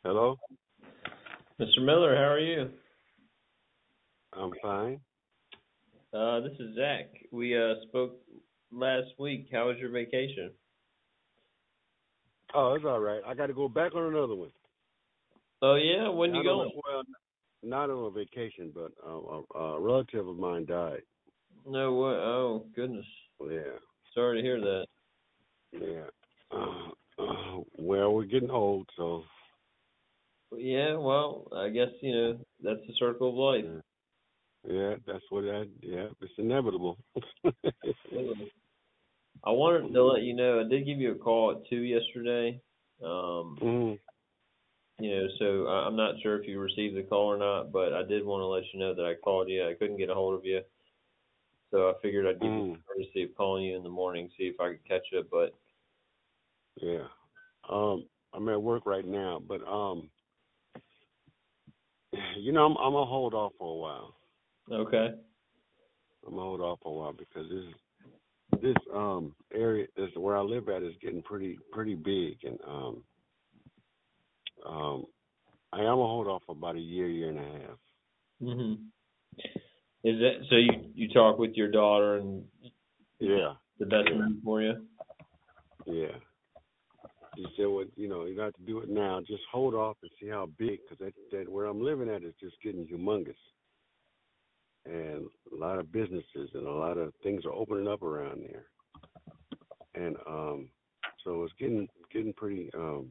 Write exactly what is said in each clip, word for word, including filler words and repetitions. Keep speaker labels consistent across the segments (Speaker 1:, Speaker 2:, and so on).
Speaker 1: Hello?
Speaker 2: Mister Miller, how are you?
Speaker 1: I'm fine.
Speaker 2: Uh, this is Zach. We uh spoke last week. How was your vacation?
Speaker 1: Oh, it's all right. I got to go back on another one.
Speaker 2: Oh yeah, when you
Speaker 1: Not on a,
Speaker 2: going?
Speaker 1: well, not on a vacation, but uh, a, a relative of mine died.
Speaker 2: No what? Oh goodness.
Speaker 1: Yeah,
Speaker 2: Sorry to hear that.
Speaker 1: yeah. Uh, uh, well, we're getting old, so
Speaker 2: Yeah, well, I guess you know that's the circle of life.
Speaker 1: yeah, yeah that's what I. Yeah, it's inevitable.
Speaker 2: Absolutely. I wanted to let you know I did give you a call at two yesterday. Um,
Speaker 1: mm,
Speaker 2: you know, so I- I'm not sure if you received the call or not, but I did want to let you know that I called you. I couldn't get a hold of you, so I figured I'd give you
Speaker 1: mm,
Speaker 2: the courtesy of calling you in the morning, see if I could catch you. But
Speaker 1: yeah. Um, I'm at work right now, but um, you know, I'm I'm gonna hold off for a while.
Speaker 2: okay.
Speaker 1: I'm gonna hold off for a while because this this um area this where I live at is getting pretty pretty big, and um um I am gonna hold off for about a year, year and a half.
Speaker 2: Mhm. Is that so? You you talk with your daughter, and is that
Speaker 1: Yeah,
Speaker 2: the best
Speaker 1: yeah,
Speaker 2: move for you?
Speaker 1: yeah. You said what you know. You got to do it now. Just hold off and see how big, because that, that where I'm living at is just getting humongous, and a lot of businesses and a lot of things are opening up around there, and um so it's getting getting pretty um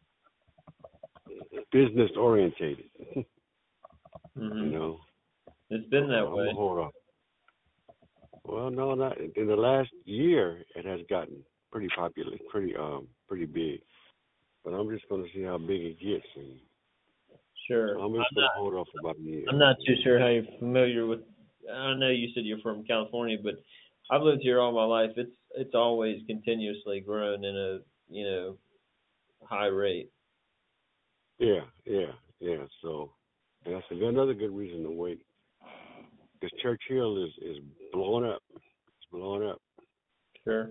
Speaker 1: business orientated. you
Speaker 2: Mhm.
Speaker 1: know.
Speaker 2: It's
Speaker 1: So
Speaker 2: been
Speaker 1: uh,
Speaker 2: that
Speaker 1: I'm gonna
Speaker 2: way.
Speaker 1: hold off. Well, no, not in the last year. It has gotten pretty popular, pretty um, pretty big. But I'm just going to see how big it gets, and so
Speaker 2: Sure.
Speaker 1: I'm just
Speaker 2: I'm
Speaker 1: going to
Speaker 2: not.
Speaker 1: hold off about a year.
Speaker 2: I'm not too
Speaker 1: Yeah.
Speaker 2: sure how you're familiar with. I know you said you're from California, but I've lived here all my life. It's it's always continuously grown in a you know high rate.
Speaker 1: Yeah, yeah, yeah. So and that's another good reason to wait. Because Church Hill is is blowing up. It's blowing up.
Speaker 2: Sure.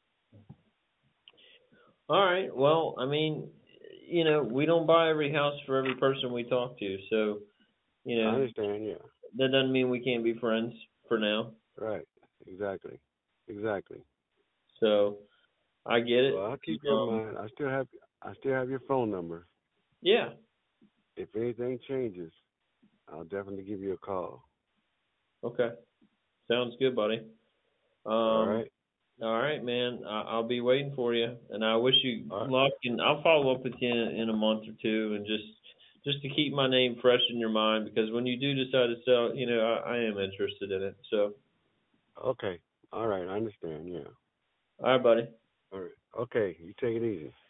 Speaker 2: All right. Well, I mean, you know, we don't buy every house for every person we talk to, so you
Speaker 1: I
Speaker 2: know
Speaker 1: understand. Yeah.
Speaker 2: that doesn't mean we can't be friends for now.
Speaker 1: Right. Exactly. Exactly.
Speaker 2: So I get
Speaker 1: Well,
Speaker 2: it.
Speaker 1: I'll keep you in
Speaker 2: Um,
Speaker 1: mind. I still have I still have your phone number.
Speaker 2: yeah.
Speaker 1: If anything changes, I'll definitely give you a call.
Speaker 2: Okay. Sounds good, buddy.
Speaker 1: All
Speaker 2: Um,
Speaker 1: right.
Speaker 2: all right, man. I, I'll be waiting for you, and I wish you
Speaker 1: All right.
Speaker 2: luck. And I'll follow up with you in, in a month or two, and just just to keep my name fresh in your mind, because when you do decide to sell, you know, I, I am interested in it. So,
Speaker 1: Okay. All right. I understand. Yeah.
Speaker 2: all right, buddy.
Speaker 1: All right. Okay. You take it easy.